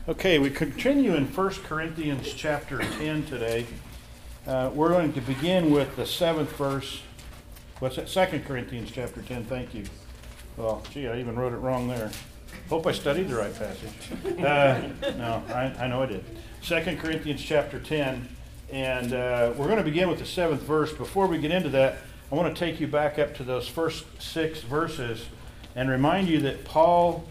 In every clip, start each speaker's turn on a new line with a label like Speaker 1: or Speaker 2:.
Speaker 1: Okay, we continue in 1 Corinthians chapter 10 today. We're going to begin with the 7th verse. What's that? 2 Corinthians chapter 10, thank you. Well, gee, I even wrote it wrong there. Hope I studied the right passage. No, I know I did. 2 Corinthians chapter 10, and we're going to begin with the 7th verse. Before we get into that, I want to take you back up to those first 6 verses and remind you that Paul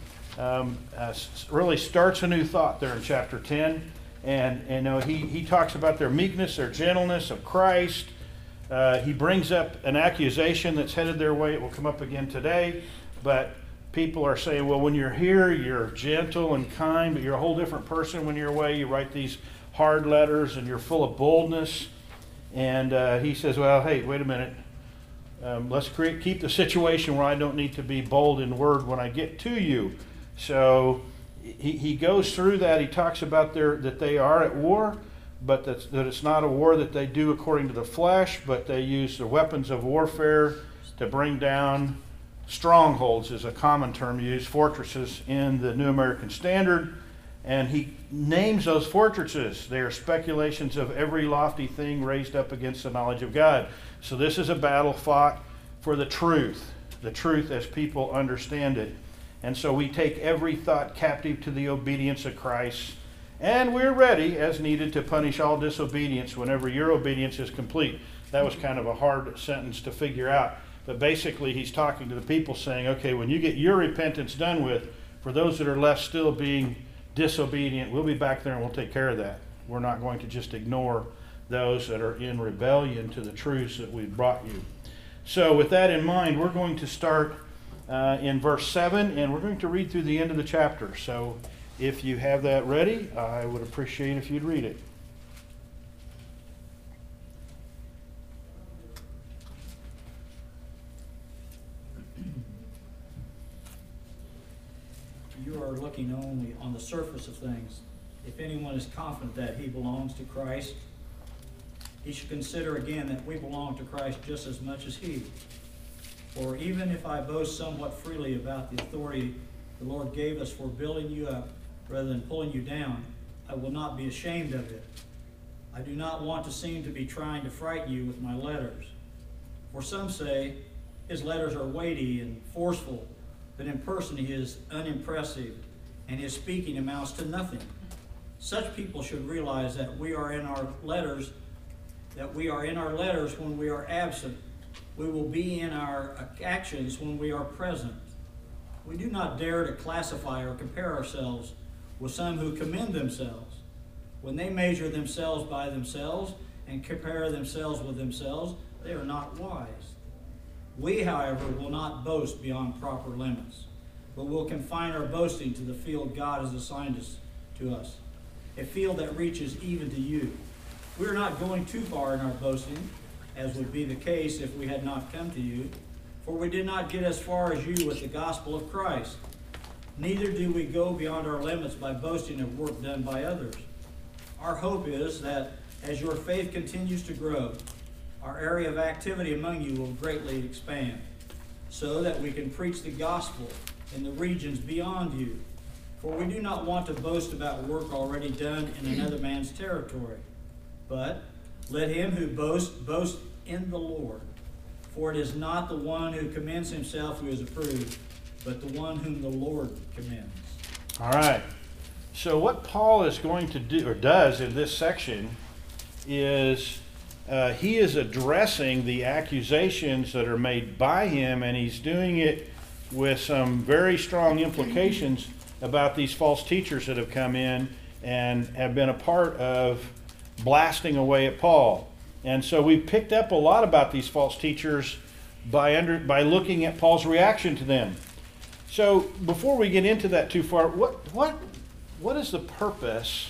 Speaker 1: really starts a new thought there in chapter 10, and he talks about their meekness, their gentleness of Christ. He brings up an accusation that's headed their way. It will come up again today, but people are saying, well, when you're here, you're gentle and kind, but you're a whole different person when you're away. You write these hard letters, and you're full of boldness. And he says, well, hey, wait a minute. Let's keep the situation where I don't need to be bold in word when I get to you. So he goes through that. He talks about that they are at war, but that it's not a war that they do according to the flesh, but they use the weapons of warfare to bring down strongholds, is a common term used, fortresses in the New American Standard. And he names those fortresses. They are speculations of every lofty thing raised up against the knowledge of God. So this is a battle fought for the truth as people understand it. And so we take every thought captive to the obedience of Christ, and we're ready, as needed, to punish all disobedience whenever your obedience is complete. That was kind of a hard sentence to figure out, but basically he's talking to the people saying, okay, when you get your repentance done with, for those that are left still being disobedient, we'll be back there and we'll take care of that. We're not going to just ignore those that are in rebellion to the truths that we've brought you. So with that in mind, we're going to start in verse 7, and we're going to read through the end of the chapter. So if you have that ready, I would appreciate if you'd read it.
Speaker 2: You are looking only on the surface of things. If anyone is confident that he belongs to Christ, he should consider again that we belong to Christ just as much as he. For even if I boast somewhat freely about the authority the Lord gave us for building you up rather than pulling you down, I will not be ashamed of it. I do not want to seem to be trying to frighten you with my letters. For some say his letters are weighty and forceful, but in person he is unimpressive, and his speaking amounts to nothing. Such people should realize that we are in our letters when we are absent. We will be in our actions when we are present. We do not dare to classify or compare ourselves with some who commend themselves. When they measure themselves by themselves and compare themselves with themselves, they are not wise. We, however, will not boast beyond proper limits, but will confine our boasting to the field God has assigned to us, a field that reaches even to you. We are not going too far in our boasting, as would be the case if we had not come to you, for we did not get as far as you with the gospel of Christ. Neither do we go beyond our limits by boasting of work done by others. Our hope is that as your faith continues to grow, our area of activity among you will greatly expand, so that we can preach the gospel in the regions beyond you. For we do not want to boast about work already done in another man's territory, but let him who boasts, boast in the Lord. For it is not the one who commends himself who is approved, but the one whom the Lord commends.
Speaker 1: All right. So what Paul is going to do, or does in this section, is he is addressing the accusations that are made by him, and he's doing it with some very strong implications about these false teachers that have come in and have been a part of blasting away at Paul. And so we've picked up a lot about these false teachers by looking at Paul's reaction to them. So before we get into that too far, what is the purpose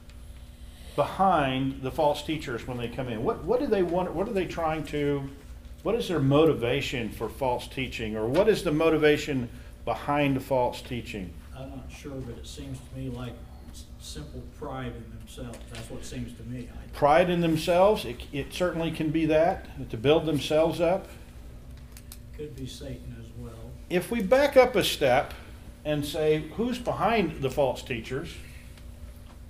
Speaker 1: behind the false teachers when they come in? What do they want? What are they trying to? What is their motivation for false teaching, or what is the motivation behind false teaching?
Speaker 2: I'm not sure, but it seems to me like simple pride in themselves. That's what it seems to me.
Speaker 1: Pride in themselves, it certainly can be that, to build themselves up.
Speaker 2: Could be Satan as well.
Speaker 1: If we back up a step and say, who's behind the false teachers?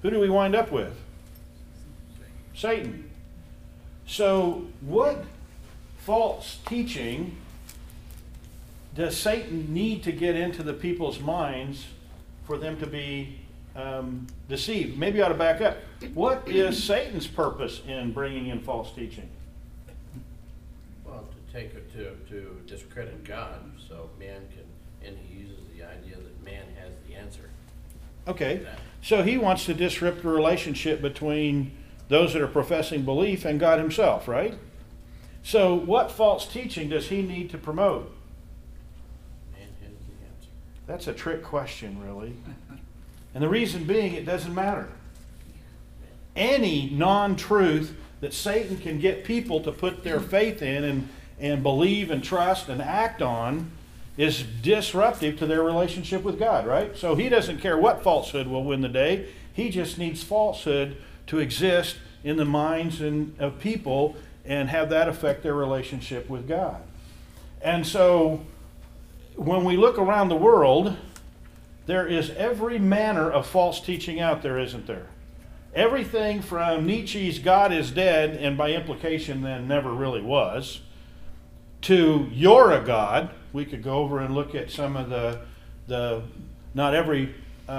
Speaker 1: who do we wind up with? Satan. So what false teaching does Satan need to get into the people's minds for them to be deceived? Maybe I ought to back up. What is Satan's purpose in bringing in false teaching?
Speaker 3: Well, to take it to discredit God, so man can, and he uses the idea that man has the answer.
Speaker 1: Okay, so he wants to disrupt the relationship between those that are professing belief and God himself, right? So what false teaching does he need to promote?
Speaker 3: Man has the answer.
Speaker 1: That's a trick question, really. And the reason being, it doesn't matter. Any non-truth that Satan can get people to put their faith in and believe and trust and act on is disruptive to their relationship with God, right? So he doesn't care what falsehood will win the day. He just needs falsehood to exist in the minds of people and have that affect their relationship with God. And so when we look around the world, there is every manner of false teaching out there, isn't there? Everything from Nietzsche's God is dead, and by implication then never really was, to you're a God. We could go over and look at some of the not every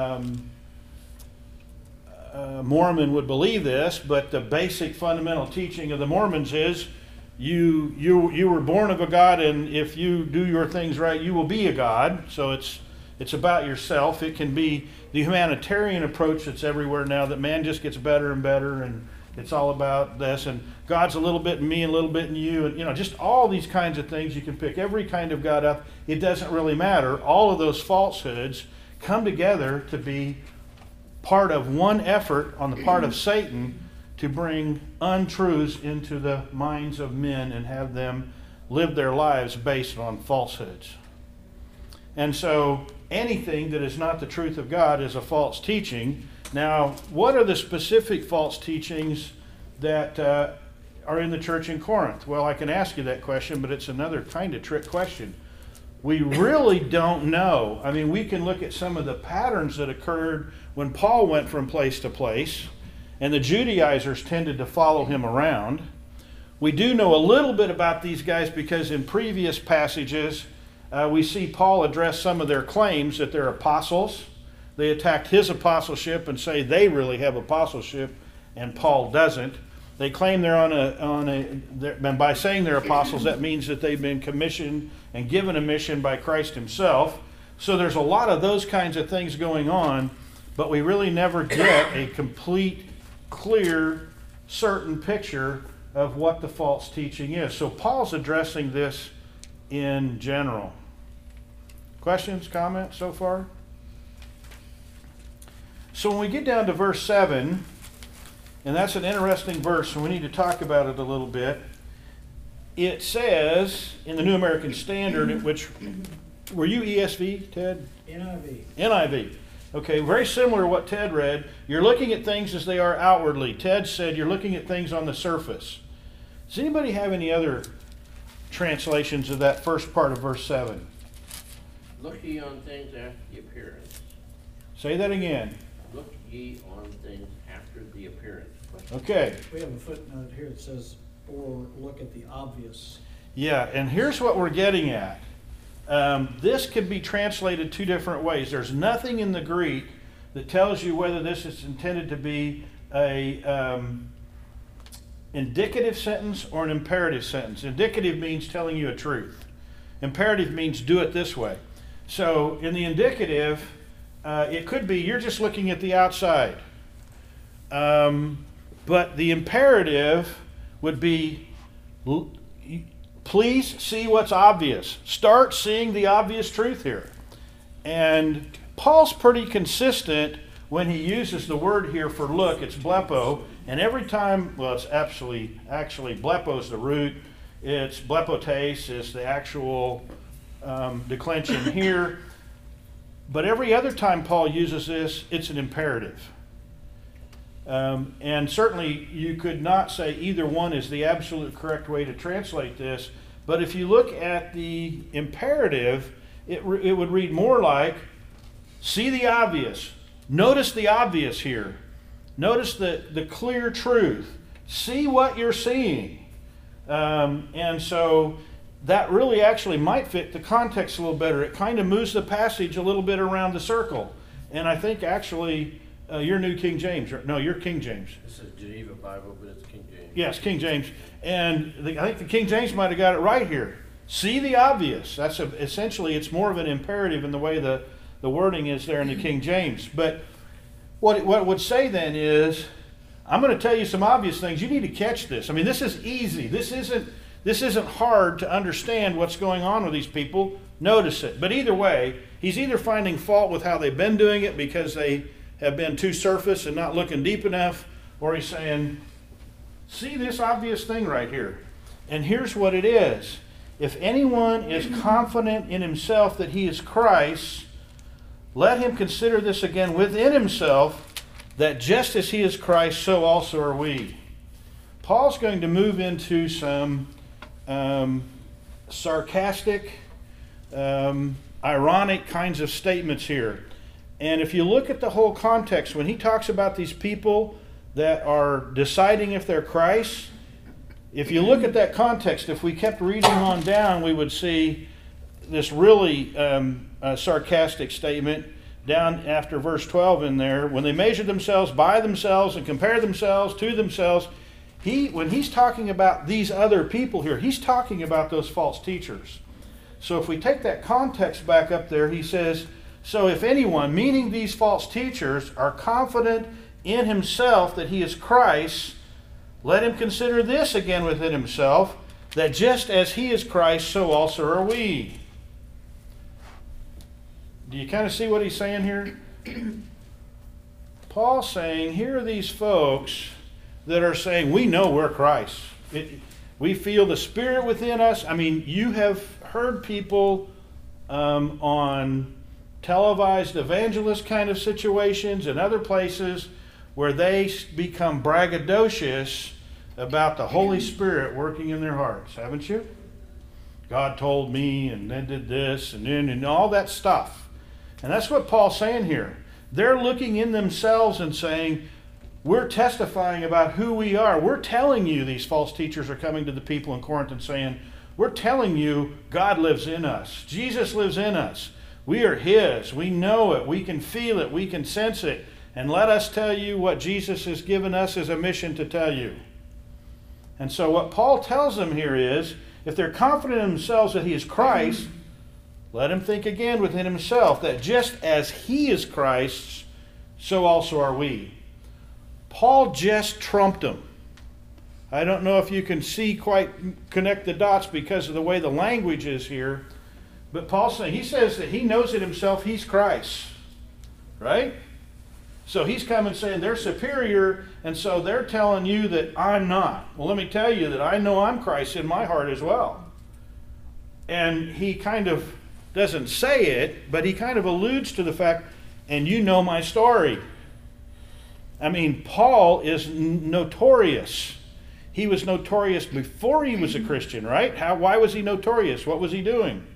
Speaker 1: Mormon would believe this, but the basic fundamental teaching of the Mormons is you were born of a God, and if you do your things right, you will be a God. So it's about yourself. It can be the humanitarian approach that's everywhere now, that man just gets better and better, and it's all about this, and God's a little bit in me and a little bit in you, and just all these kinds of things. You can pick every kind of God up. It doesn't really matter. All of those falsehoods come together to be part of one effort on the part of Satan to bring untruths into the minds of men and have them live their lives based on falsehoods. And so anything that is not the truth of God is a false teaching. Now, what are the specific false teachings that are in the church in Corinth? Well, I can ask you that question, but it's another kind of trick question. We really don't know. I mean, we can look at some of the patterns that occurred when Paul went from place to place, and the Judaizers tended to follow him around. We do know a little bit about these guys because in previous passages, we see Paul address some of their claims that they're apostles. They attacked his apostleship and say they really have apostleship and Paul doesn't. They claim they're and by saying they're apostles, that means that they've been commissioned and given a mission by Christ himself. So there's a lot of those kinds of things going on, but we really never get a complete, clear, certain picture of what the false teaching is. So Paul's addressing this in general. Questions, comments so far? So when we get down to verse 7, and that's an interesting verse, and we need to talk about it a little bit. It says, in the New American Standard, which, were you ESV, Ted?
Speaker 2: NIV.
Speaker 1: NIV. Okay, very similar to what Ted read. You're looking at things as they are outwardly. Ted said you're looking at things on the surface. Does anybody have any other translations of that first part of verse 7?
Speaker 3: Look ye on things after the appearance.
Speaker 1: Say that again.
Speaker 3: Look ye on things after the appearance.
Speaker 1: Okay.
Speaker 2: We have a footnote here that says, or look at the obvious.
Speaker 1: Yeah, and here's what we're getting at. This could be translated two different ways. There's nothing in the Greek that tells you whether this is intended to be a indicative sentence or an imperative sentence. Indicative means telling you a truth. Imperative means do it this way. So in the indicative, it could be you're just looking at the outside. But the imperative would be, please see what's obvious. Start seeing the obvious truth here. And Paul's pretty consistent when he uses the word here for look. It's blepo. And every time, well, it's actually blepo's the root. It's blepotes is the actual declension here. But every other time Paul uses this, it's an imperative. And certainly you could not say either one is the absolute correct way to translate this. But if you look at the imperative, it would read more like, see the obvious. Notice the obvious here. Notice the clear truth. See what you're seeing. And so that really actually might fit the context a little better. It kind of moves the passage a little bit around the circle. And I think actually your New King James, no, your King James.
Speaker 3: This is Geneva Bible, but it's King James.
Speaker 1: Yes, King James. And I think the King James might have got it right here. See the obvious. That's essentially, it's more of an imperative in the way the wording is there in the King James. But what it would say then is, I'm going to tell you some obvious things. You need to catch this. I mean, this is easy. This isn't hard to understand what's going on with these people. Notice it. But either way, he's either finding fault with how they've been doing it because they have been too surface and not looking deep enough, or he's saying, see this obvious thing right here. And here's what it is. If anyone is confident in himself that he is Christ, let him consider this again within himself, that just as he is Christ, so also are we. Paul's going to move into some sarcastic, ironic kinds of statements here. And if you look at the whole context, when he talks about these people that are deciding if they're Christ, if you look at that context, if we kept reading on down, we would see this really sarcastic statement down after verse 12 in there. When they measure themselves by themselves and compare themselves to themselves, when he's talking about these other people here, he's talking about those false teachers. So if we take that context back up there, he says, so if anyone, meaning these false teachers, are confident in himself that he is Christ, let him consider this again within himself, that just as he is Christ, so also are we. Do you kind of see what he's saying here? Paul's saying, here are these folks that are saying, we know we're Christ. We feel the Spirit within us. I mean, you have heard people on televised evangelist kind of situations and other places where they become braggadocious about the Holy Spirit working in their hearts, haven't you? God told me, and then did this, and then, and all that stuff. And that's what Paul's saying here. They're looking in themselves and saying, we're testifying about who we are. We're telling you, these false teachers are coming to the people in Corinth and saying, we're telling you God lives in us. Jesus lives in us. We are His. We know it. We can feel it. We can sense it. And let us tell you what Jesus has given us as a mission to tell you. And so what Paul tells them here is, if they're confident in themselves that He is Christ, let him think again within himself that just as He is Christ, so also are we. Paul just trumped them. I don't know if you can connect the dots because of the way the language is here, but Paul's saying, he says that he knows it himself, he's Christ, right? So he's coming saying they're superior, and so they're telling you that I'm not. Well, let me tell you that I know I'm Christ in my heart as well. And he kind of doesn't say it, but he kind of alludes to the fact, and you know my story. I mean, Paul is notorious. He was notorious before he was a Christian, right? Why was he notorious? What was he doing?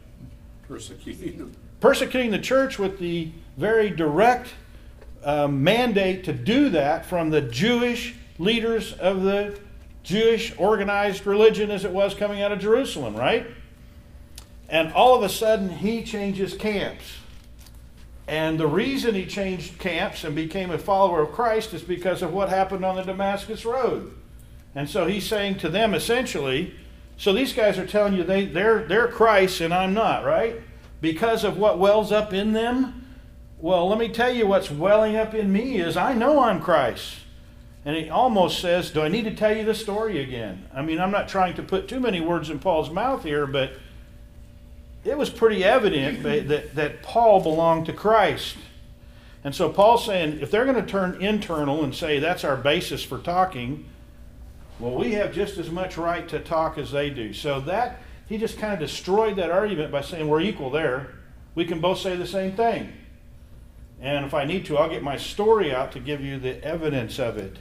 Speaker 1: Persecuting the church with the very direct mandate to do that from the Jewish leaders of the Jewish organized religion as it was coming out of Jerusalem, right? And all of a sudden he changes camps. And the reason he changed camps and became a follower of Christ is because of what happened on the Damascus Road. And so he's saying to them essentially, so these guys are telling you they're Christ and I'm not, right? Because of what wells up in them? Well, let me tell you what's welling up in me is I know I'm Christ. And he almost says, do I need to tell you the story again? I mean, I'm not trying to put too many words in Paul's mouth here, but it was pretty evident that Paul belonged to Christ. And so Paul's saying, if they're going to turn internal and say that's our basis for talking, well, we have just as much right to talk as they do. So that, he just kind of destroyed that argument by saying we're equal there. We can both say the same thing. And if I need to, I'll get my story out to give you the evidence of it.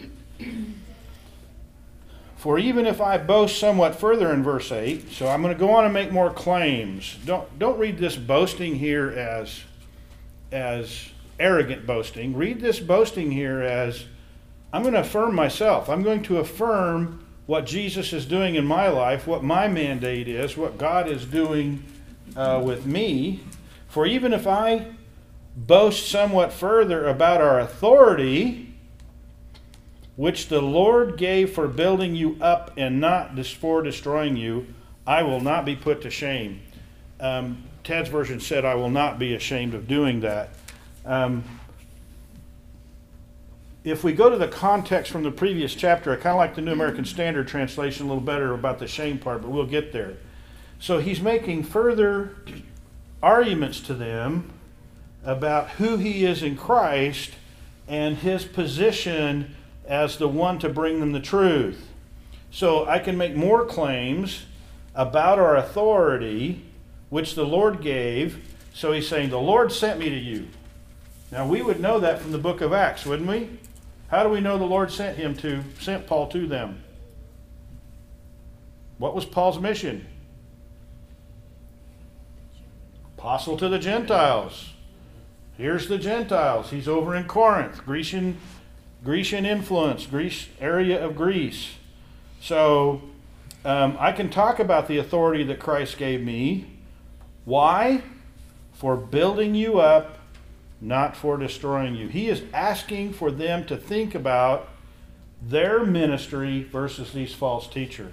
Speaker 1: For even if I boast somewhat further in verse 8, so I'm going to go on and make more claims. Don't read this boasting here as arrogant boasting. Read this boasting here as I'm going to affirm myself. I'm going to affirm what Jesus is doing in my life, what my mandate is, what God is doing with me. For even if I boast somewhat further about our authority, which the Lord gave for building you up and not for destroying you, I will not be put to shame. Ted's version said, I will not be ashamed of doing that. If we go to the context from the previous chapter, I kind of like the New American Standard translation a little better about the shame part, but we'll get there. So he's making further arguments to them about who he is in Christ and his position as the one to bring them the truth. So I can make more claims about our authority, which the Lord gave. So he's saying, the Lord sent me to you. Now we would know that from the book of Acts, wouldn't we? How do we know the Lord sent Paul to them? What was Paul's mission? Apostle to the Gentiles. Here's the Gentiles. He's over in Corinth, Grecian influence, area of Greece. So I can talk about the authority that Christ gave me. Why? For building you up, not for destroying you. He is asking for them to think about their ministry versus these false teachers.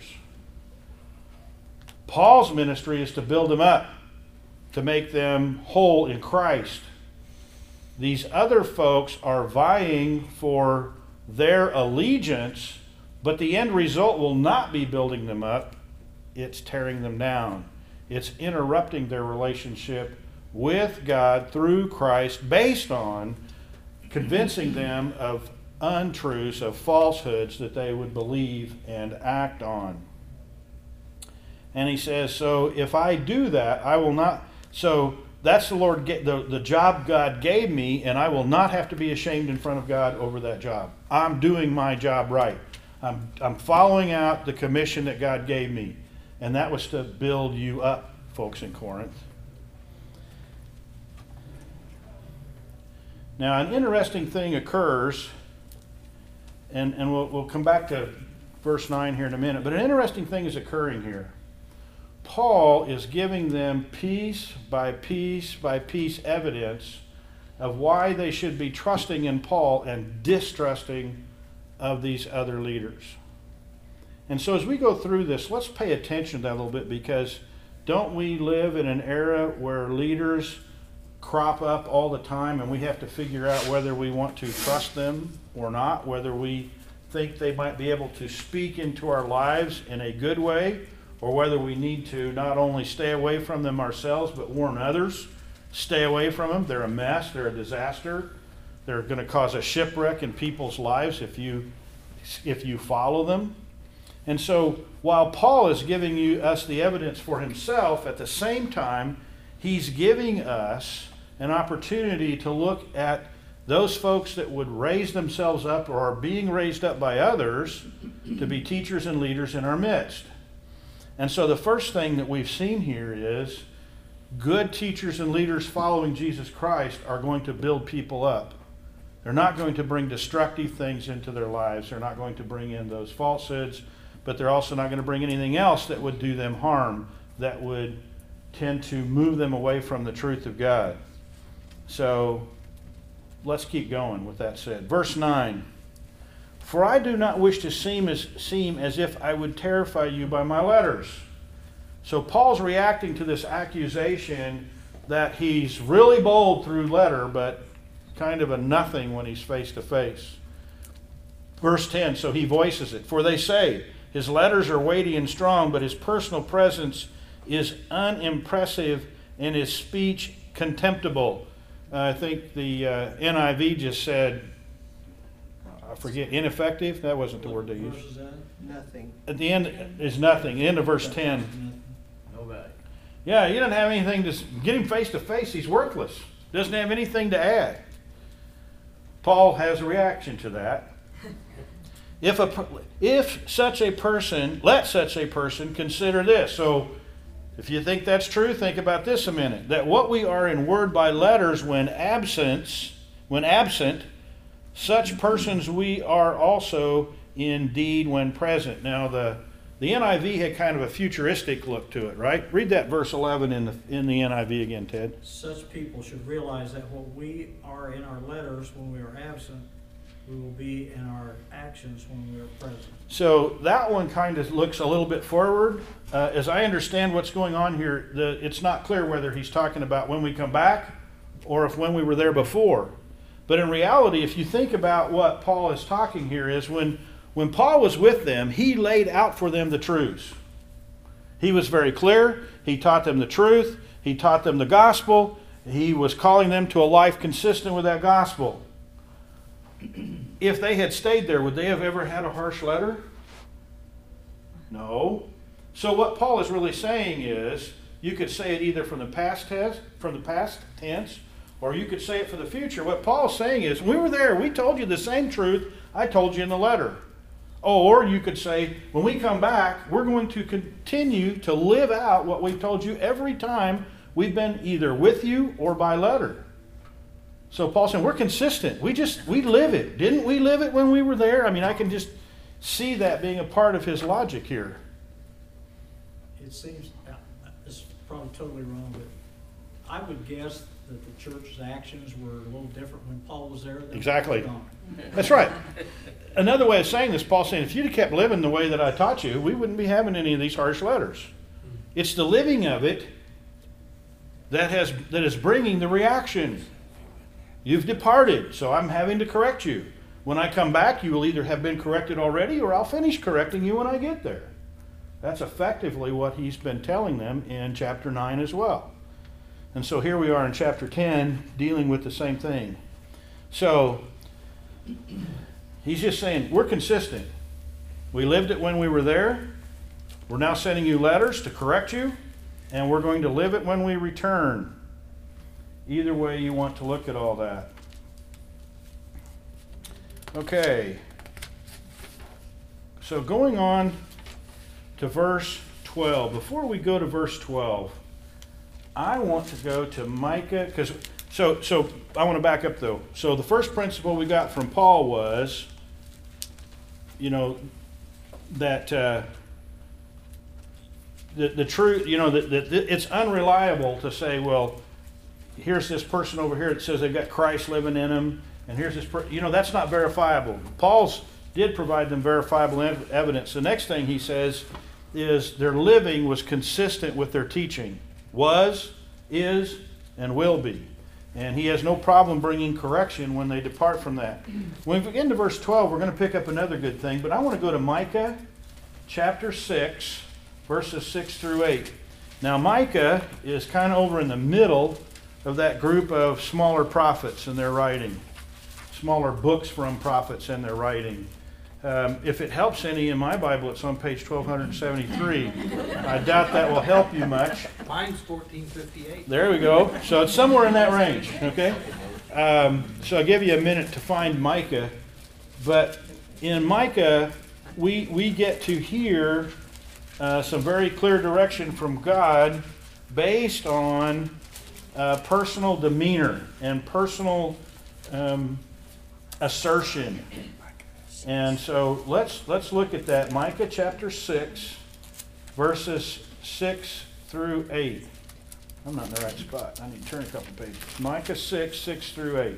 Speaker 1: Paul's ministry is to build them up, to make them whole in Christ. These other folks are vying for their allegiance, but the end result will not be building them up. It's tearing them down. It's interrupting their relationship with God through Christ based on convincing them of untruths, of falsehoods that they would believe and act on. And he says, so if I do that, I will not... So that's the job God gave me, and I will not have to be ashamed in front of God over that job. I'm doing my job right. I'm following out the commission that God gave me. And that was to build you up, folks in Corinth. Now, an interesting thing occurs, and we'll come back to verse 9 here in a minute, but an interesting thing is occurring here. Paul is giving them piece by piece by piece evidence of why they should be trusting in Paul and distrusting of these other leaders. And so as we go through this, let's pay attention to that a little bit, because don't we live in an era where leaders crop up all the time and we have to figure out whether we want to trust them or not, whether we think they might be able to speak into our lives in a good way, or whether we need to not only stay away from them ourselves but warn others, stay away from them. They're a mess, they're a disaster, they're going to cause a shipwreck in people's lives if you follow them. And so while Paul is giving us the evidence for himself, at the same time he's giving us an opportunity to look at those folks that would raise themselves up or are being raised up by others to be teachers and leaders in our midst. And so the first thing that we've seen here is good teachers and leaders following Jesus Christ are going to build people up. They're not going to bring destructive things into their lives. They're not going to bring in those falsehoods, but they're also not going to bring anything else that would do them harm, that would tend to move them away from the truth of God. So let's keep going with that said. Verse 9. For I do not wish to seem as if I would terrify you by my letters. So Paul's reacting to this accusation that he's really bold through letter, but kind of a nothing when he's face to face. Verse 10, so he voices it. For they say, his letters are weighty and strong, but his personal presence is unimpressive and his speech contemptible. I think the NIV just said, I forget, ineffective? That wasn't the word they used.
Speaker 2: Verse is that?
Speaker 4: Nothing.
Speaker 1: At the end is nothing. End of verse 10.
Speaker 3: Nobody.
Speaker 1: Yeah, he doesn't have anything to get him face to face. He's worthless. Doesn't have anything to add. Paul has a reaction to that. If such a person, let such a person consider this. So if you think that's true, think about this a minute. That what we are in word by letters when absent, such persons we are also indeed when present. Now the NIV had kind of a futuristic look to it, right? Read that verse 11 in the NIV again, Ted.
Speaker 2: Such people should realize that what we are in our letters when we are absent, we will be in our actions when we are present.
Speaker 1: So that one kind of looks a little bit forward. As I understand what's going on here, it's not clear whether he's talking about when we come back or if when we were there before. But in reality, if you think about what Paul is talking here is when Paul was with them, he laid out for them the truths. He was very clear. He taught them the truth. He taught them the gospel. He was calling them to a life consistent with that gospel. If they had stayed there, would they have ever had a harsh letter? No. So what Paul is really saying is, you could say it either from the past tense, or you could say it for the future. What Paul's saying is, we were there, we told you the same truth I told you in the letter. Or you could say, when we come back, we're going to continue to live out what we've told you every time we've been either with you or by letter. So Paul's saying, we're consistent. We live it. Didn't we live it when we were there? I mean, I can just see that being a part of his logic here.
Speaker 2: It seems, this is probably totally wrong, but I would guess that the church's actions were a little different when Paul was there than
Speaker 1: Exactly.
Speaker 2: when he was gone.
Speaker 1: That's right. Another way of saying this, Paul's saying, if you'd have kept living the way that I taught you, we wouldn't be having any of these harsh letters. It's the living of it that is bringing the reaction. You've departed, so I'm having to correct you. When I come back, you will either have been corrected already or I'll finish correcting you when I get there. That's effectively what he's been telling them in chapter 9 as well. And so here we are in chapter 10 dealing with the same thing. So he's just saying, we're consistent. We lived it when we were there. We're now sending you letters to correct you, and we're going to live it when we return. Either way you want to look at all that. Okay. So going on to verse 12. Before we go to verse 12, I want to go to Micah, because so I want to back up though. So the first principle we got from Paul was, that the truth, that it's unreliable to say, well, here's this person over here that says they've got Christ living in them, and here's this that's not verifiable. Paul's did provide them verifiable evidence. The next thing he says is their living was consistent with their teaching. Was, is, and will be. And he has no problem bringing correction when they depart from that. When we get into verse 12, we're going to pick up another good thing, but I want to go to Micah chapter 6, verses 6 through 8. Now Micah is kind of over in the middle of that group of smaller prophets in their writing. Smaller books from prophets in their writing. If it helps any, in my Bible, it's on page 1273. I doubt that will help you much.
Speaker 4: Mine's 1458.
Speaker 1: There we go. So it's somewhere in that range, okay? So I'll give you a minute to find Micah. But in Micah, we get to hear some very clear direction from God based on personal demeanor and personal assertion. And so let's look at that. Micah chapter 6, verses 6 through 8. I'm not in the right spot. I need to turn a couple pages. Micah 6, 6 through 8.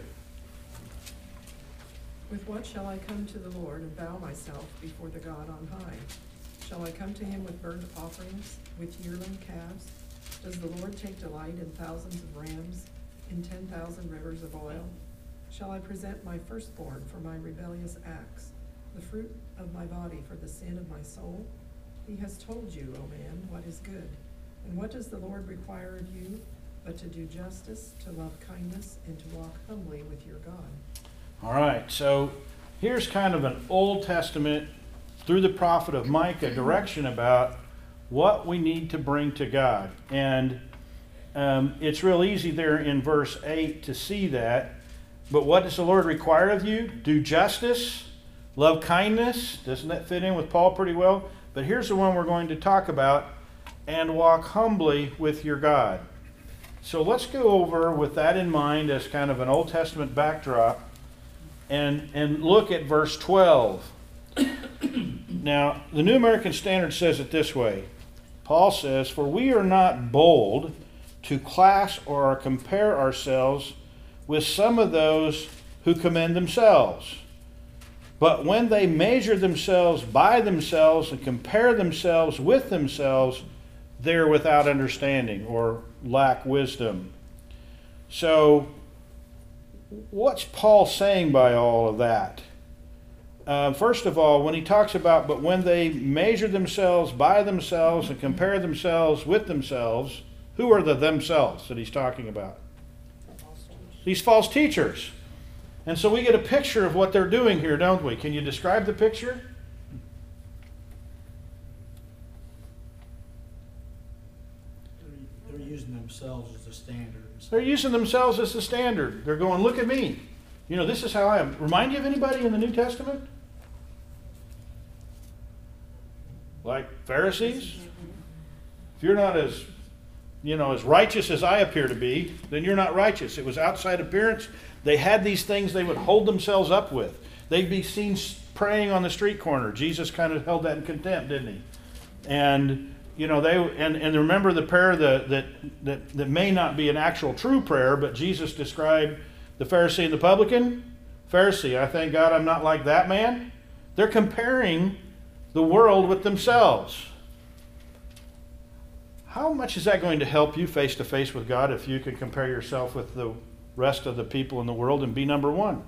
Speaker 5: With what shall I come to the Lord and bow myself before the God on high? Shall I come to him with burnt offerings, with yearling calves? Does the Lord take delight in thousands of rams, in 10,000 rivers of oil? Shall I present my firstborn for my rebellious acts, the fruit of my body for the sin of my soul? He has told you, O man, what is good. And what does the Lord require of you, but to do justice, to love kindness, and to walk humbly with your God?
Speaker 1: All right, so here's kind of an Old Testament, through the prophet of Micah, direction about what we need to bring to God. And it's real easy there in verse 8 to see that. But what does the Lord require of you? Do justice, love kindness. Doesn't that fit in with Paul pretty well? But here's the one we're going to talk about. And walk humbly with your God. So let's go over with that in mind as kind of an Old Testament backdrop. and look at verse 12. Now, the New American Standard says it this way. Paul says, "For we are not bold to class or compare ourselves with some of those who commend themselves. But when they measure themselves by themselves and compare themselves with themselves, they're without understanding or lack wisdom." So, what's Paul saying by all of that? First of all, when he talks about, but when they measure themselves by themselves and compare themselves with themselves, who are the themselves that he's talking about? These false teachers. And so we get a picture of what they're doing here, don't we? Can you describe the picture?
Speaker 2: They're using themselves as a standard.
Speaker 1: They're using themselves as the standard. They're going, look at me. You know, this is how I am. Remind you of anybody in the New Testament? Like Pharisees? If you're not as, as righteous as I appear to be, then you're not righteous. It was outside appearance. They had these things they would hold themselves up with. They'd be seen praying on the street corner. Jesus kind of held that in contempt, didn't he? And and remember the prayer that may not be an actual true prayer, but Jesus described the Pharisee and the publican. Pharisee, I thank God I'm not like that man. They're comparing the world with themselves. How much is that going to help you face to face with God if you can compare yourself with the rest of the people in the world and be number one?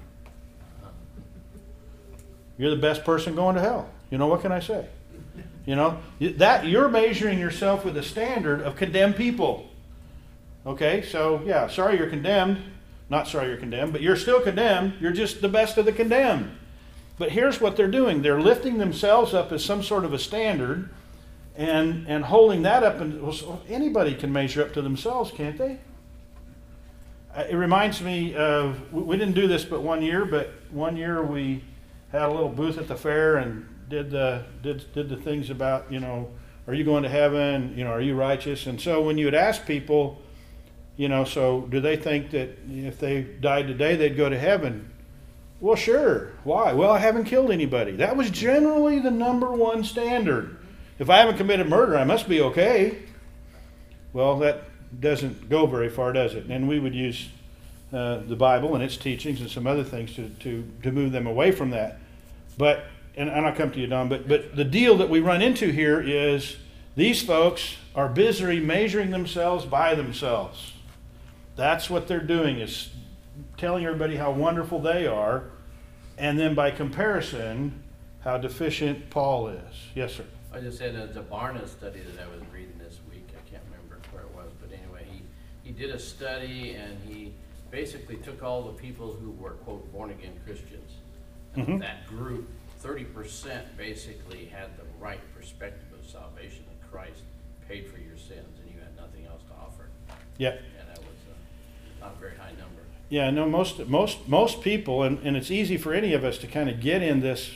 Speaker 1: You're the best person going to hell. What can I say? That you're measuring yourself with a standard of condemned people. Okay, so yeah, sorry you're condemned. Not sorry you're condemned, but you're still condemned. You're just the best of the condemned. But here's what they're doing. They're lifting themselves up as some sort of a standard and holding that up. And well, anybody can measure up to themselves, can't they? It reminds me of, we didn't do this but one year we had a little booth at the fair and did the things about, are you going to heaven? Are you righteous? And so when you would ask people, so do they think that if they died today, they'd go to heaven? Well, sure. Why? Well, I haven't killed anybody. That was generally the number one standard. If I haven't committed murder, I must be okay. Well, that doesn't go very far, does it? And we would use the Bible and its teachings and some other things to move them away from that. But, and I'll come to you, Don, but the deal that we run into here is these folks are busy measuring themselves by themselves. That's what they're doing, is telling everybody how wonderful they are, and then by comparison, how deficient Paul is. Yes, sir.
Speaker 3: I just said the Barna study that I was reading this week. I can't remember where it was, but anyway, he did a study and he basically took all the people who were, quote, born-again Christians. And of that group, 30% basically had the right perspective of salvation in Christ, paid for your sins, and you had nothing else to offer.
Speaker 1: Yeah.
Speaker 3: And that was not a very high number.
Speaker 1: Yeah, no, most people, and it's easy for any of us to kind of get in this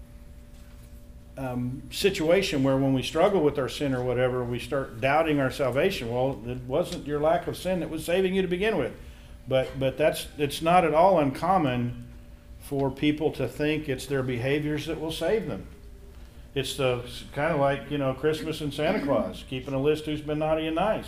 Speaker 1: situation where when we struggle with our sin or whatever, we start doubting our salvation. Well, it wasn't your lack of sin that was saving you to begin with. But it's not at all uncommon for people to think it's their behaviors that will save them. It's kind of like, Christmas and Santa Claus, keeping a list who's been naughty and nice.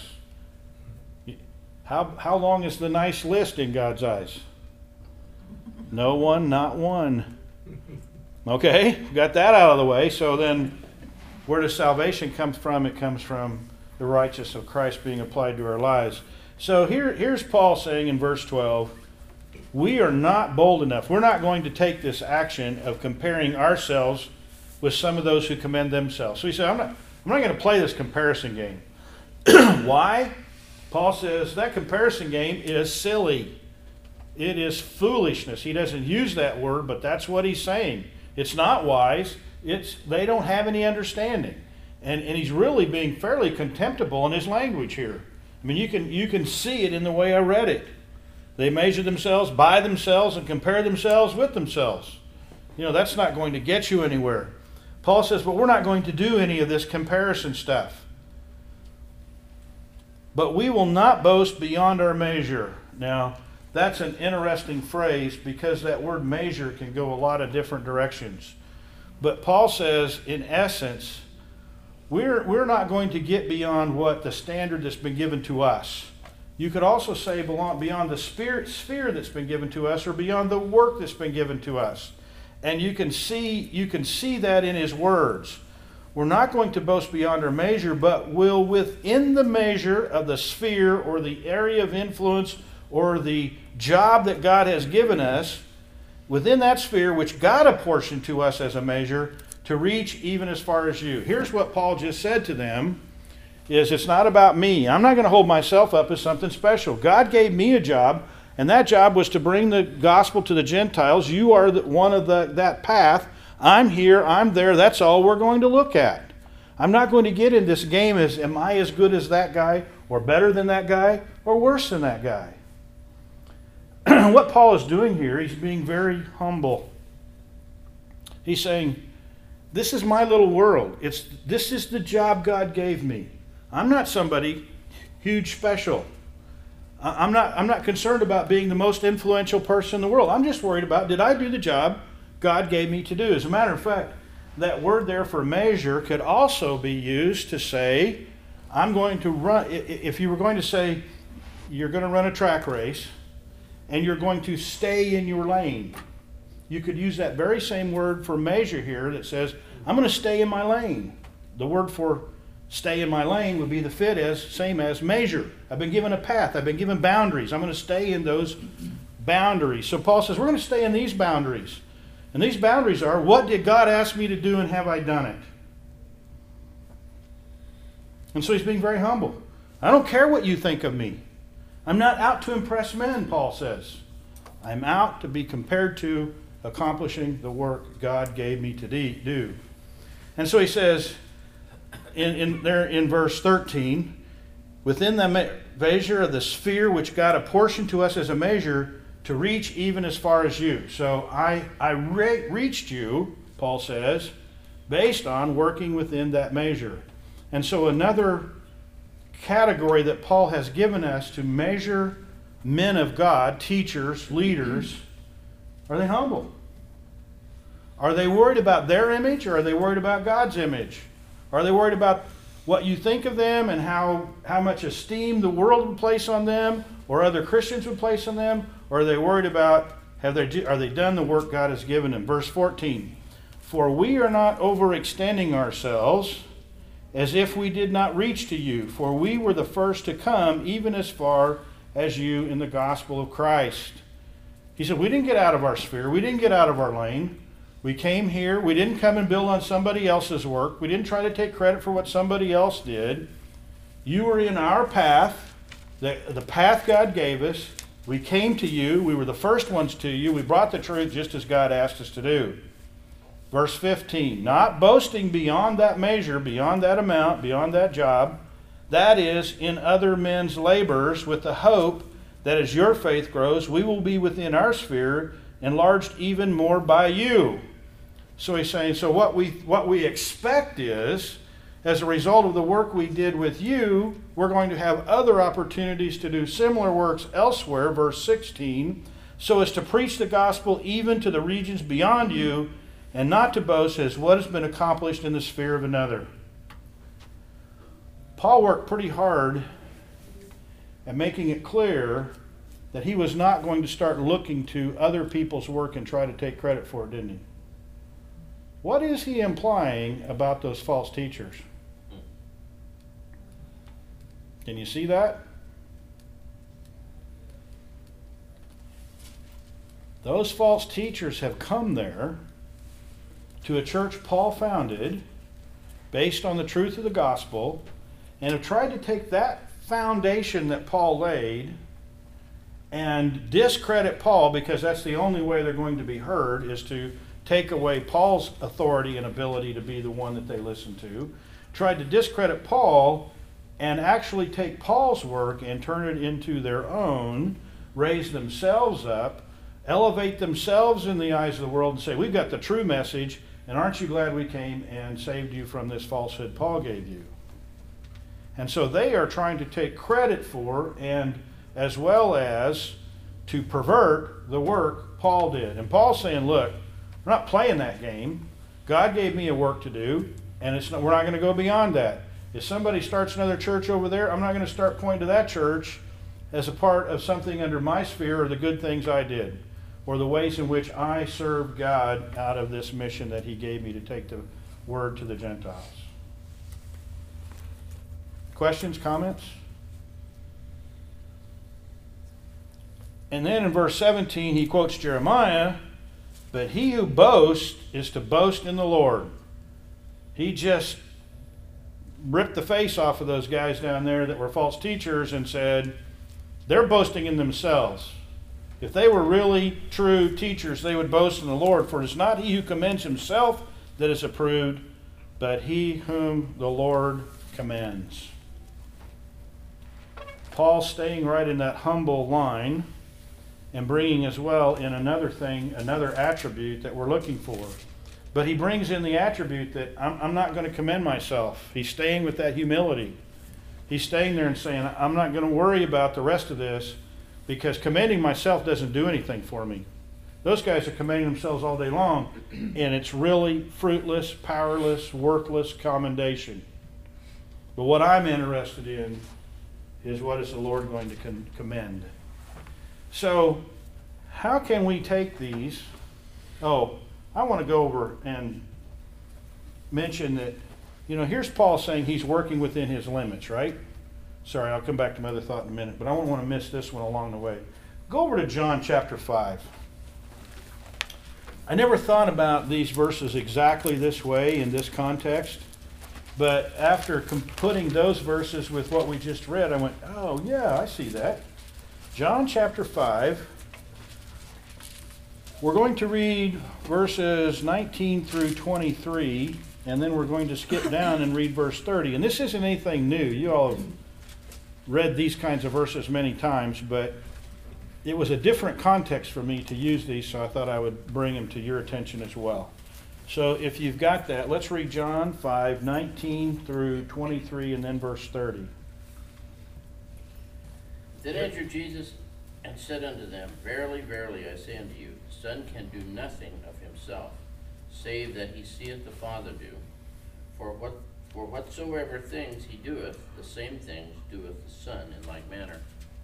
Speaker 1: How long is the nice list in God's eyes? No one, not one. Okay, got that out of the way. So then, where does salvation come from? It comes from the righteousness of Christ being applied to our lives. So here's Paul saying in verse 12, we are not bold enough. We're not going to take this action of comparing ourselves with some of those who commend themselves. So he said, I'm not going to play this comparison game. Why? Paul says that comparison game is silly. It is foolishness. He doesn't use that word, but that's what he's saying. It's not wise. They don't have any understanding. And he's really being fairly contemptible in his language here. I mean, you can see it in the way I read it. They measure themselves by themselves and compare themselves with themselves. That's not going to get you anywhere. Paul says, but we're not going to do any of this comparison stuff. But we will not boast beyond our measure. Now, that's an interesting phrase because that word measure can go a lot of different directions. But Paul says, in essence, we're not going to get beyond what the standard that's been given to us. You could also say beyond the sphere that's been given to us, or beyond the work that's been given to us. And you can see that in his words. We're not going to boast beyond our measure, but will within the measure of the sphere or the area of influence or the job that God has given us, within that sphere which God apportioned to us as a measure, to reach even as far as you. Here's what Paul just said to them, is it's not about me. I'm not going to hold myself up as something special. God gave me a job, and that job was to bring the gospel to the Gentiles. You are one of that path. I'm here, I'm there, that's all we're going to look at. I'm not going to get in this game as, am I as good as that guy, or better than that guy, or worse than that guy? What Paul is doing here, he's being very humble. He's saying, this is my little world. This is the job God gave me. I'm not somebody huge special. I'm not concerned about being the most influential person in the world. I'm just worried about, did I do the job God gave me to do? As a matter of fact, that word there for measure could also be used to say, I'm going to run, if you were going to say, you're going to run a track race, and you're going to stay in your lane. You could use that very same word for measure here that says, I'm going to stay in my lane. The word for stay in my lane would be the same as measure. I've been given a path. I've been given boundaries. I'm going to stay in those boundaries. So Paul says, we're going to stay in these boundaries. And these boundaries are, what did God ask me to do and have I done it? And so he's being very humble. I don't care what you think of me. I'm not out to impress men, Paul says. I'm out to be compared to accomplishing the work God gave me to do. And so he says, in verse 13, within the measure of the sphere which God apportioned to us as a measure, to reach even as far as you. So I reached you, Paul says, based on working within that measure. And so another category that Paul has given us to measure men of God, teachers, leaders, are they humble? Are they worried about their image, or are they worried about God's image? Are they worried about what you think of them and how much esteem the world would place on them, or other Christians would place on them? Or are they worried about, are they done the work God has given them? Verse 14, for we are not overextending ourselves as if we did not reach to you, for we were the first to come, even as far as you in the gospel of Christ. He said, we didn't get out of our sphere. We didn't get out of our lane. We came here. We didn't come and build on somebody else's work. We didn't try to take credit for what somebody else did. You were in our path, the path God gave us. We came to you. We were the first ones to you. We brought the truth just as God asked us to do. Verse 15, not boasting beyond that measure, beyond that amount, beyond that job, that is, in other men's labors, with the hope that as your faith grows, we will be within our sphere, enlarged even more by you. So he's saying, so what we expect is, as a result of the work we did with you, we're going to have other opportunities to do similar works elsewhere, verse 16, so as to preach the gospel even to the regions beyond you, and not to boast as what has been accomplished in the sphere of another. Paul worked pretty hard at making it clear that he was not going to start looking to other people's work and try to take credit for it, didn't he? What is he implying about those false teachers? Can you see that? Those false teachers have come there to a church Paul founded based on the truth of the gospel, and have tried to take that foundation that Paul laid and discredit Paul, because that's the only way they're going to be heard, is to take away Paul's authority and ability to be the one that they listen to. Tried to discredit Paul and actually take Paul's work and turn it into their own, raise themselves up, elevate themselves in the eyes of the world and say, we've got the true message, and aren't you glad we came and saved you from this falsehood Paul gave you? And so they are trying to take credit for, and as well as to pervert the work Paul did. And Paul's saying, look, we're not playing that game. God gave me a work to do, and we're not going to go beyond that. If somebody starts another church over there, I'm not going to start pointing to that church as a part of something under my sphere or the good things I did, or the ways in which I served God out of this mission that he gave me to take the word to the Gentiles. Questions, comments? And then in verse 17, he quotes Jeremiah, but he who boasts is to boast in the Lord. He just ripped the face off of those guys down there that were false teachers and said, they're boasting in themselves. If they were really true teachers, they would boast in the Lord. For it is not he who commends himself that is approved, but he whom the Lord commends. Paul staying right in that humble line and bringing as well in another thing, another attribute that we're looking for. But he brings in the attribute that I'm not going to commend myself. He's staying with that humility. He's staying there and saying, I'm not going to worry about the rest of this, because commending myself doesn't do anything for me. Those guys are commending themselves all day long, and it's really fruitless, powerless, worthless commendation. But what I'm interested in is, what is the Lord going to commend? So, how can we take these? Oh, I want to go over and mention that, here's Paul saying he's working within his limits, right? Sorry, I'll come back to my other thought in a minute, but I won't want to miss this one along the way. Go over to John chapter 5. I never thought about these verses exactly this way in this context, but after putting those verses with what we just read, I went, oh yeah, I see that. John chapter 5. We're going to read verses 19 through 23, and then we're going to skip down and read verse 30. And this isn't anything new. You all have read these kinds of verses many times, but it was a different context for me to use these, so I thought I would bring them to your attention as well. So if you've got that, let's read John 5, 19 through 23, and then verse 30.
Speaker 3: Then answered Jesus and said unto them, Verily, verily, I say unto you, the Son can do nothing of himself, save that he seeth the Father do. For whatsoever things he doeth, the same things doeth the Son in like manner.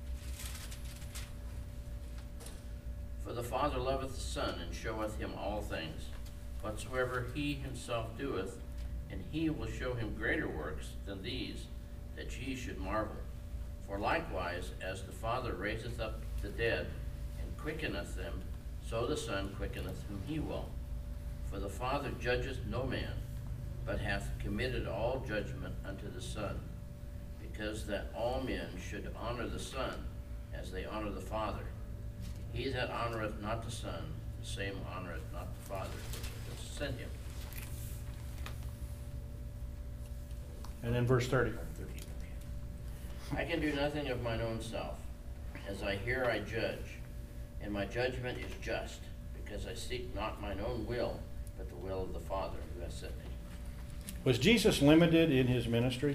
Speaker 3: For the Father loveth the Son, and showeth him all things, whatsoever he himself doeth, and he will show him greater works than these, that ye should marvel. For likewise, as the Father raiseth up the dead, and quickeneth them, so the Son quickeneth whom he will. For the Father judgeth no man, but hath committed all judgment unto the Son, because that all men should honor the Son, as they honor the Father. He that honoreth not the Son, the same honoreth not the Father which hath sent him.
Speaker 1: And then verse 30.
Speaker 3: I can do nothing of mine own self. As I hear, I judge, and my judgment is just, because I seek not mine own will, but the will of the Father who has sent me.
Speaker 1: Was Jesus limited in his ministry?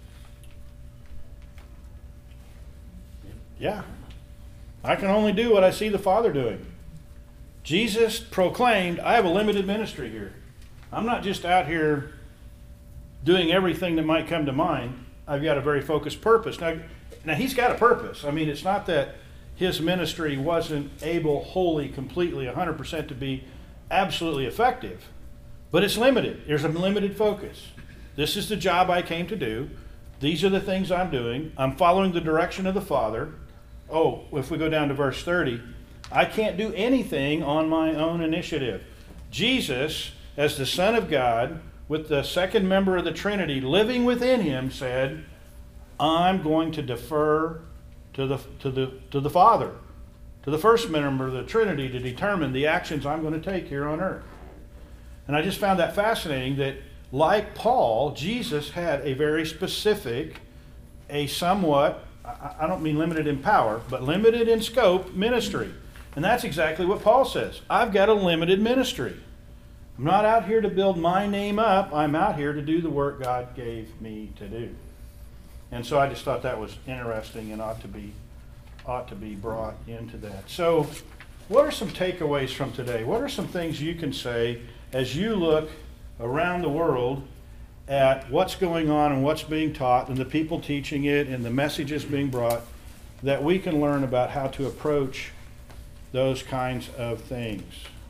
Speaker 1: Yeah. I can only do what I see the Father doing. Jesus proclaimed, I have a limited ministry here. I'm not just out here doing everything that might come to mind. I've got a very focused purpose. Now he's got a purpose. I mean, it's not that his ministry wasn't able wholly, completely, 100% to be absolutely effective. But it's limited. There's a limited focus. This is the job I came to do. These are the things I'm doing. I'm following the direction of the Father. Oh, if we go down to verse 30, I can't do anything on my own initiative. Jesus, as the Son of God, with the second member of the Trinity living within him, said, I'm going to defer to the Father, to the first member of the Trinity, to determine the actions I'm going to take here on earth. And I just found that fascinating that, like Paul, Jesus had a very specific, a somewhat, I don't mean limited in power, but limited in scope ministry. And that's exactly what Paul says. I've got a limited ministry. I'm not out here to build my name up. I'm out here to do the work God gave me to do. And so I just thought that was interesting and ought to be ought to be brought into that. So, what are some takeaways from today? What are some things you can say as you look around the world at what's going on and what's being taught and the people teaching it and the messages being brought, that we can learn about how to approach those kinds of things?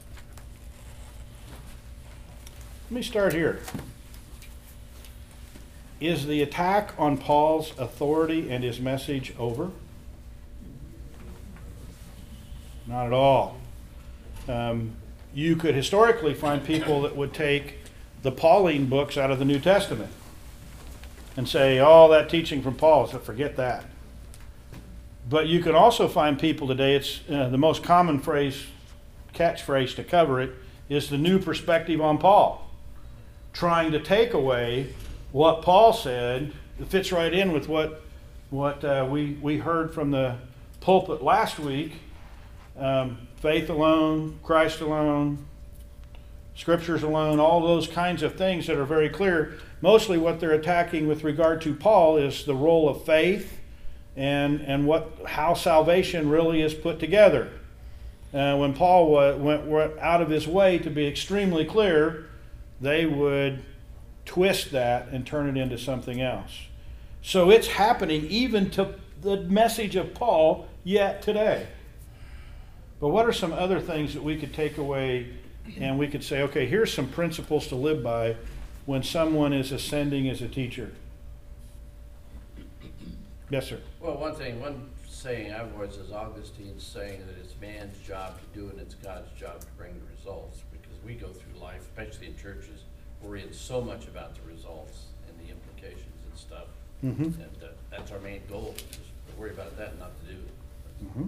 Speaker 1: Let me start here. Is the attack on Paul's authority and his message over? Not at all. You could historically find people that would take the Pauline books out of the New Testament and say, oh, that teaching from Paul, so forget that. But you can also find people today, it's the most common catchphrase to cover it, is the new perspective on Paul. Trying to take away what Paul said. It fits right in with what we heard from the pulpit last week. Faith alone, Christ alone, Scriptures alone, all those kinds of things that are very clear. Mostly what they're attacking with regard to Paul is the role of faith and how salvation really is put together. When Paul went out of his way to be extremely clear, they would twist that and turn it into something else. So it's happening even to the message of Paul yet today. But what are some other things that we could take away and we could say, okay, here's some principles to live by when someone is ascending as a teacher? Yes, sir.
Speaker 3: Well, one saying I've heard is Augustine's saying that it's man's job to do and it's God's job to bring the results. Because we go through life, especially in churches, worrying so much about the results and the implications and stuff.
Speaker 1: Mm-hmm.
Speaker 3: And that's our main goal, just to worry about that and not to do it.
Speaker 1: Mm-hmm.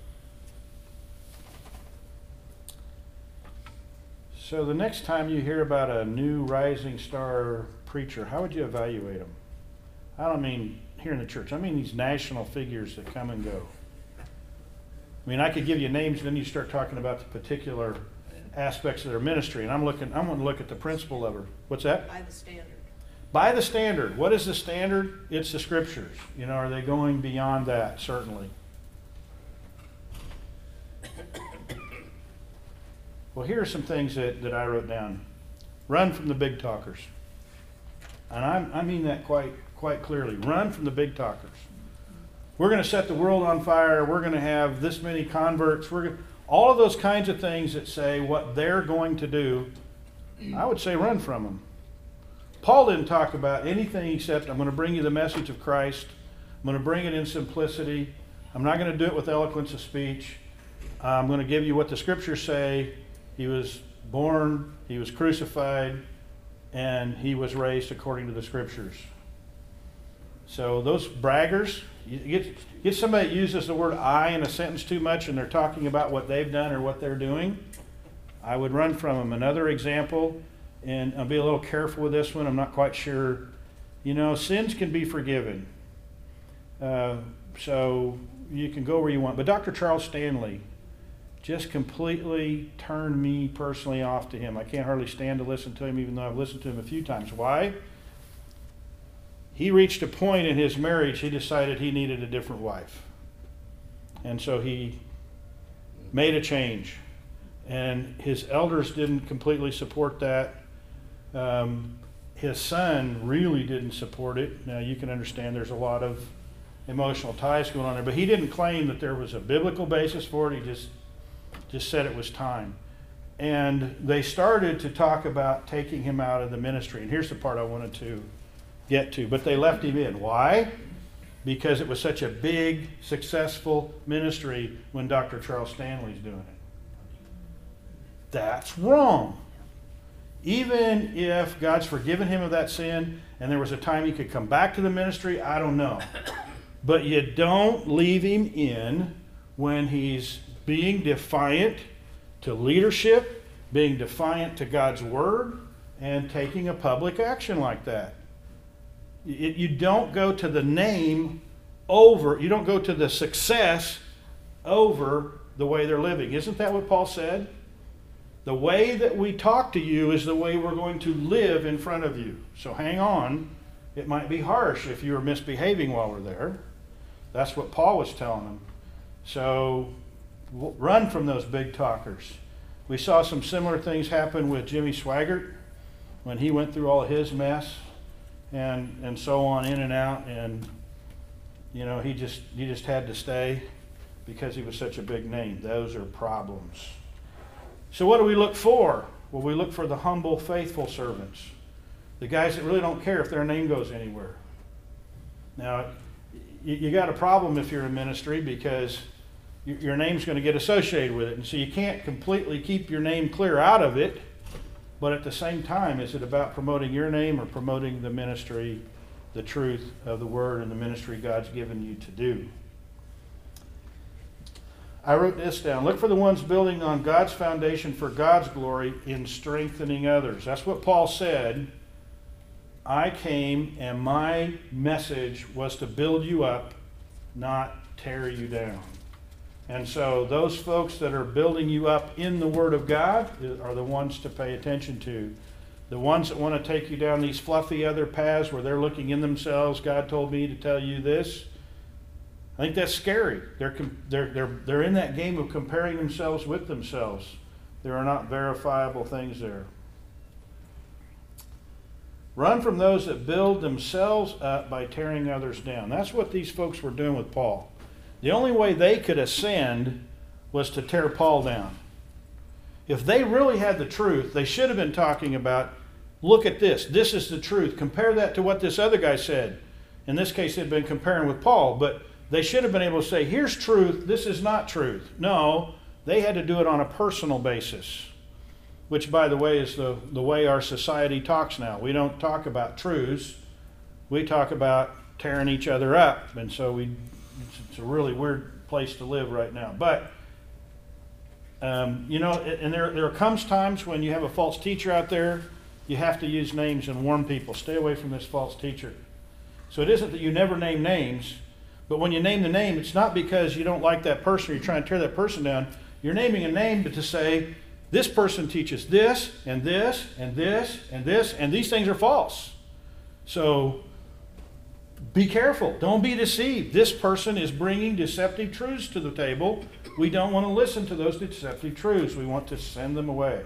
Speaker 1: So the next time you hear about a new rising star preacher, how would you evaluate them? I don't mean here in the church. I mean these national figures that come and go. I mean, I could give you names, and then you start talking about the particular aspects of their ministry. And I'm going to look at the principle of her. What's that?
Speaker 6: By the standard.
Speaker 1: By the standard. What is the standard? It's the Scriptures. You know, are they going beyond that? Certainly. Well, here are some things that I wrote down. Run from the big talkers. And I mean that quite clearly. Run from the big talkers. We're going to set the world on fire. We're going to have this many converts. All of those kinds of things that say what they're going to do, I would say run from them. Paul didn't talk about anything except I'm going to bring you the message of Christ. I'm going to bring it in simplicity. I'm not going to do it with eloquence of speech. I'm going to give you what the Scriptures say. He was born, he was crucified, and he was raised according to the Scriptures. So those braggers, you get somebody that uses the word I in a sentence too much and they're talking about what they've done or what they're doing, I would run from them. Another example, and I'll be a little careful with this one, I'm not quite sure. You know, sins can be forgiven. So you can go where you want. But Dr. Charles Stanley just completely turned me personally off to him. I can't hardly stand to listen to him, even though I've listened to him a few times. Why? He reached a point in his marriage, he decided he needed a different wife. And so he made a change. And his elders didn't completely support that. His son really didn't support it. Now you can understand there's a lot of emotional ties going on there, but he didn't claim that there was a biblical basis for it. He just said it was time. And they started to talk about taking him out of the ministry. And here's the part I wanted to get to. But they left him in. Why? Because it was such a big, successful ministry when Dr. Charles Stanley's doing it. That's wrong. Even if God's forgiven him of that sin and there was a time he could come back to the ministry, I don't know. But you don't leave him in when he's being defiant to leadership, being defiant to God's word, and taking a public action like that. You don't go to the name over, you don't go to the success over the way they're living. Isn't that what Paul said? The way that we talk to you is the way we're going to live in front of you. So hang on. It might be harsh if you are misbehaving while we're there. That's what Paul was telling them. So run from those big talkers. We saw some similar things happen with Jimmy Swaggart when he went through all of his mess and so on, in and out, and you know, he just had to stay because he was such a big name. Those are problems. So what do we look for? Well, we look for the humble, faithful servants, the guys that really don't care if their name goes anywhere. Now, you got a problem if you're in ministry because your name's going to get associated with it. And so you can't completely keep your name clear out of it. But at the same time, is it about promoting your name or promoting the ministry, the truth of the word and the ministry God's given you to do? I wrote this down. Look for the ones building on God's foundation for God's glory in strengthening others. That's what Paul said. I came and my message was to build you up, not tear you down. And so those folks that are building you up in the Word of God are the ones to pay attention to. The ones that want to take you down these fluffy other paths where they're looking in themselves, God told me to tell you this. I think that's scary. They're in that game of comparing themselves with themselves. There are not verifiable things there. Run from those that build themselves up by tearing others down. That's what these folks were doing with Paul. The only way they could ascend was to tear Paul down. If they really had the truth, they should have been talking about, look at this. This is the truth. Compare that to what this other guy said. In this case, they'd been comparing with Paul, but they should have been able to say, here's truth, this is not truth. No, they had to do it on a personal basis, which, by the way, is the way our society talks now. We don't talk about truths. We talk about tearing each other up. And so it's a really weird place to live right now. But, you know, and there comes times when you have a false teacher out there, you have to use names and warn people. Stay away from this false teacher. So it isn't that you never name names, but when you name the name, it's not because you don't like that person or you're trying to tear that person down. You're naming a name but to say, this person teaches this, and this, and this, and this, and these things are false. So be careful. Don't be deceived. This person is bringing deceptive truths to the table. We don't want to listen to those deceptive truths. We want to send them away.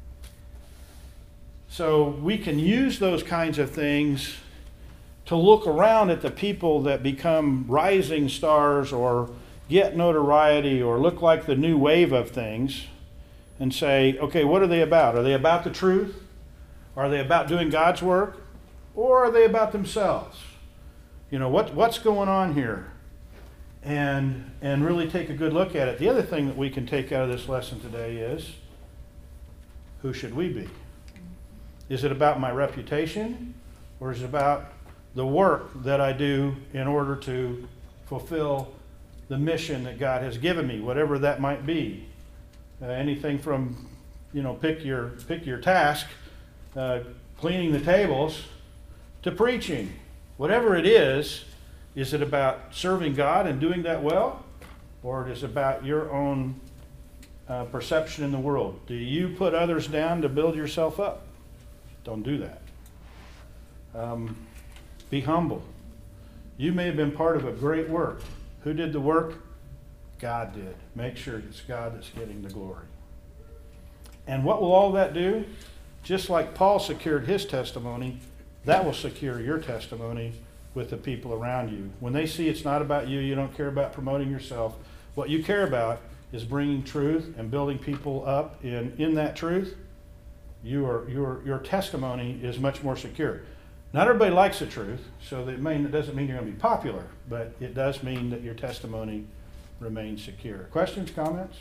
Speaker 1: So we can use those kinds of things to look around at the people that become rising stars or get notoriety or look like the new wave of things and say, okay, what are they about? Are they about the truth? Are they about doing God's work? Or are they about themselves? You know, what's going on here? And really take a good look at it. The other thing that we can take out of this lesson today is, who should we be? Is it about my reputation? Or is it about the work that I do in order to fulfill the mission that God has given me, whatever that might be? Anything from, you know, pick your task, cleaning the tables, to preaching. Whatever it is it about serving God and doing that well? Or it is about your own perception in the world? Do you put others down to build yourself up? Don't do that. Be humble. You may have been part of a great work. Who did the work? God did. Make sure it's God that's getting the glory. And what will all that do? Just like Paul secured his testimony, that will secure your testimony with the people around you. When they see it's not about you, you don't care about promoting yourself. What you care about is bringing truth and building people up in that truth. Your testimony is much more secure. Not everybody likes the truth, so it doesn't mean you're going to be popular, but it does mean that your testimony remains secure. Questions, comments?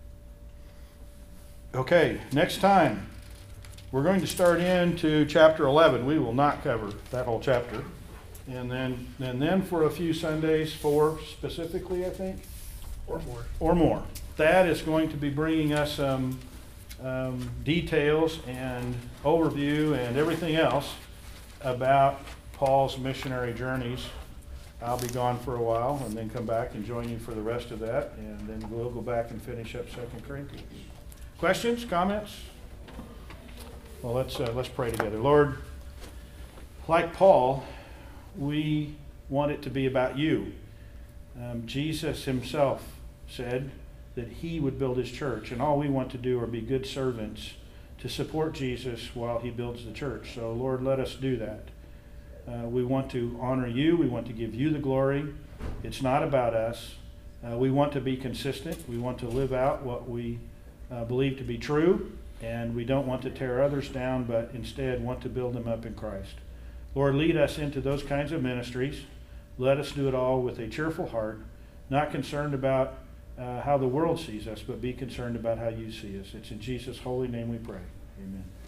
Speaker 1: Okay, next time we're going to start into chapter 11. We will not cover that whole chapter. And then for a few Sundays, 4 specifically, I think. Or more. That is going to be bringing us some details and overview and everything else about Paul's missionary journeys. I'll be gone for a while and then come back and join you for the rest of that, and then we'll go back and finish up 2 Corinthians. Questions, comments? Well, let's pray together. Lord, like Paul, we want it to be about you. Jesus himself said that he would build his church, and all we want to do are be good servants to support Jesus while he builds the church. So Lord, let us do that. We want to honor you. We want to give you the glory. It's not about us. We want to be consistent. We want to live out what we believe to be true, and we don't want to tear others down, but instead want to build them up in Christ. Lord, lead us into those kinds of ministries. Let us do it all with a cheerful heart, not concerned about how the world sees us, but be concerned about how you see us. It's in Jesus' holy name we pray. Amen.